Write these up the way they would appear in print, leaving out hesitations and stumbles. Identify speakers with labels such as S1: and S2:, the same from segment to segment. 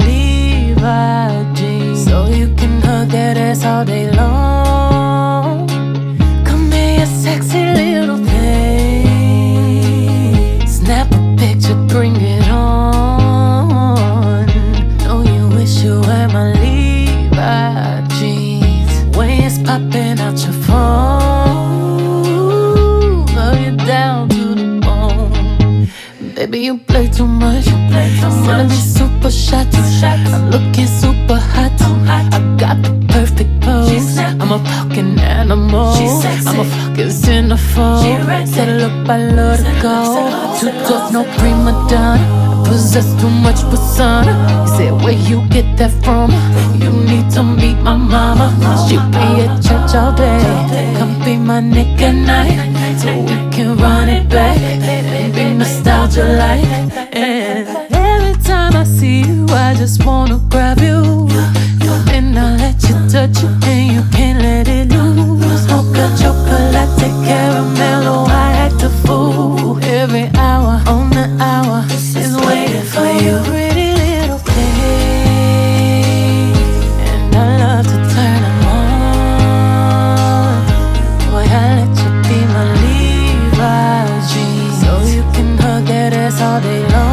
S1: Levi jeans, so you can hug that ass all day long. Come here, you sexy little thing. Snap a picture, bring it on. Know you wish you had my Levi jeans. When it's popping out your phone, love you down to the bone. Baby, you play too much. Wanna be super shy, I'm looking super hot. I got the perfect pose. I'm a fucking animal. I'm a fucking centerfold. Settle up, I love to go. Too tough, no prima donna. I possess too much persona. You said where you get that from? You need to meet my mama. She be at church all day. Come be my nigga at night, so we can run it back and be nostalgia like. And every time I see you, I just wanna grab you. And I'll let you touch it, and you can't let it loose. Mocha chocolate, caramel, oh, I act a fool. Every hour on the hour is waiting for you. Pretty little thing, and I love to turn them on. Boy, I let you be my Levi jeans, so you can hug that ass all day long.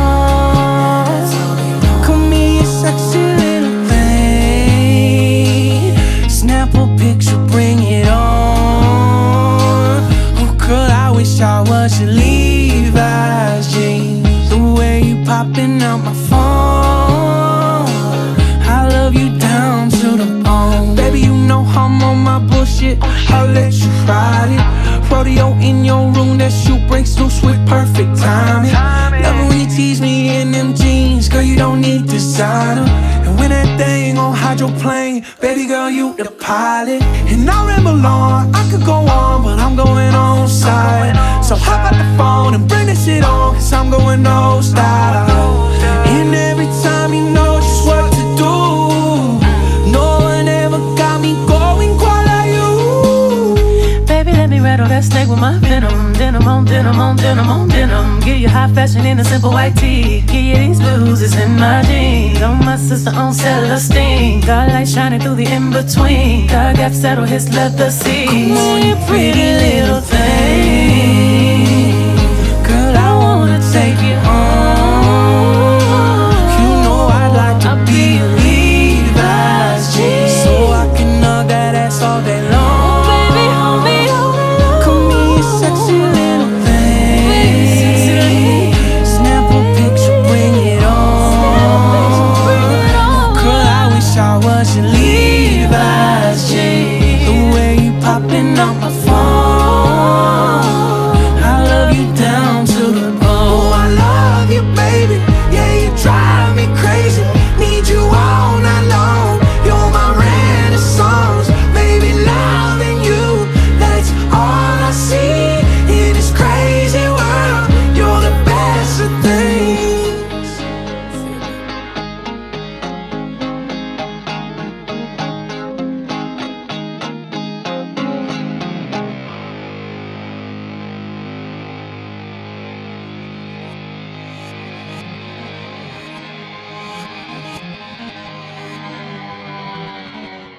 S2: Sexy little thing. Snap a picture, bring it on. Oh girl, I wish I was your Levi's jeans. The way you popping out my phone, I love you down to the bone. Baby, you know I'm on my bullshit, I'll let you ride it. Rodeo in your room, that shoe breaks loose with perfect timing. Love it when you tease me in them jeans, girl, you don't need designer. And when that thing on hydroplane, baby girl, you the pilot. And I ramble on, I could go on, but I'm going on side. So hop out the phone and bring this shit on, cause I'm going no style. And every time you know just what to do. No one ever got me going quite like you.
S1: Baby, let me rattle that snake with my venom. Denim on denim on denim on denim. Give you high fashion in a simple white tee. Give you these blues, it's in my jeans. On my sister on Celestine. Got light shining through the in-between. Got gap settle his leather seats.
S2: Come on, you
S1: pretty little thing.